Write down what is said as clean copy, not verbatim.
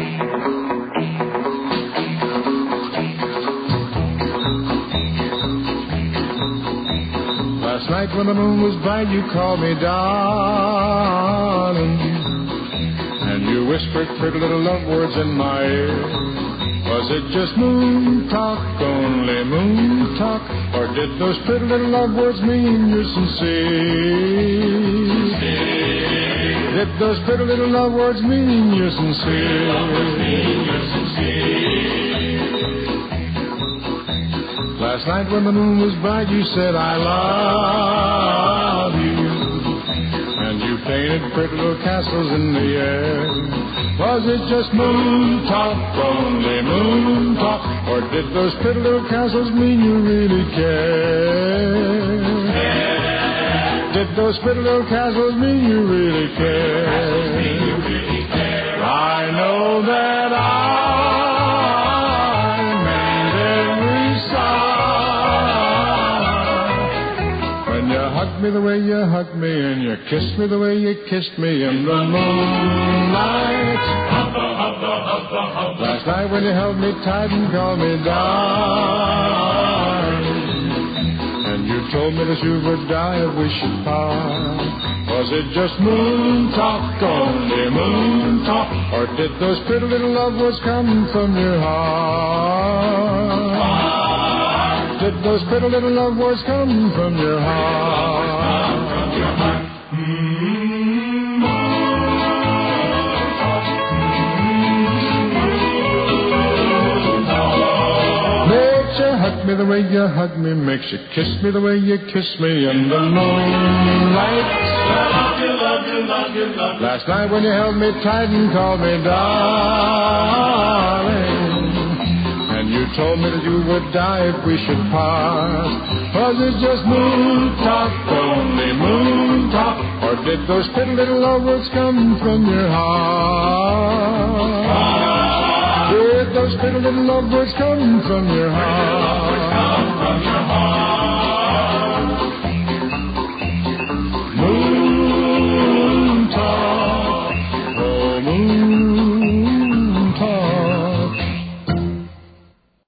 Last night when the moon was bright, you called me darling, and you whispered pretty little love words in my ear. Was it just moon talk, only moon talk, or did those pretty little love words mean you're sincere? Did those pretty little love words mean you're sincere? Last night when the moon was bright, you said I love you, and you painted pretty little castles in the air. Was it just moon talk, only moon talk, or did those pretty little castles mean you really care? Did those pretty little castles mean you really care? I know that I meant every sigh when you hugged me the way you hugged me, and you kissed me the way you kissed me in the moonlight. Last night when you held me tight and called me darling, and you told me that you would die if we should part. Was it just moon talk, only moon talk, or did those pretty little love words come from your heart? Did those pretty little love words come from your heart? Hug me the way you hug me, makes you kiss me the way you kiss me in the moonlight. Last night when you held me tight and called me darling, and you told me that you would die if we should part. Was it just moon talk, only moon talk, or did those pretty little love words come from your heart? Did those pretty little love words come from your heart?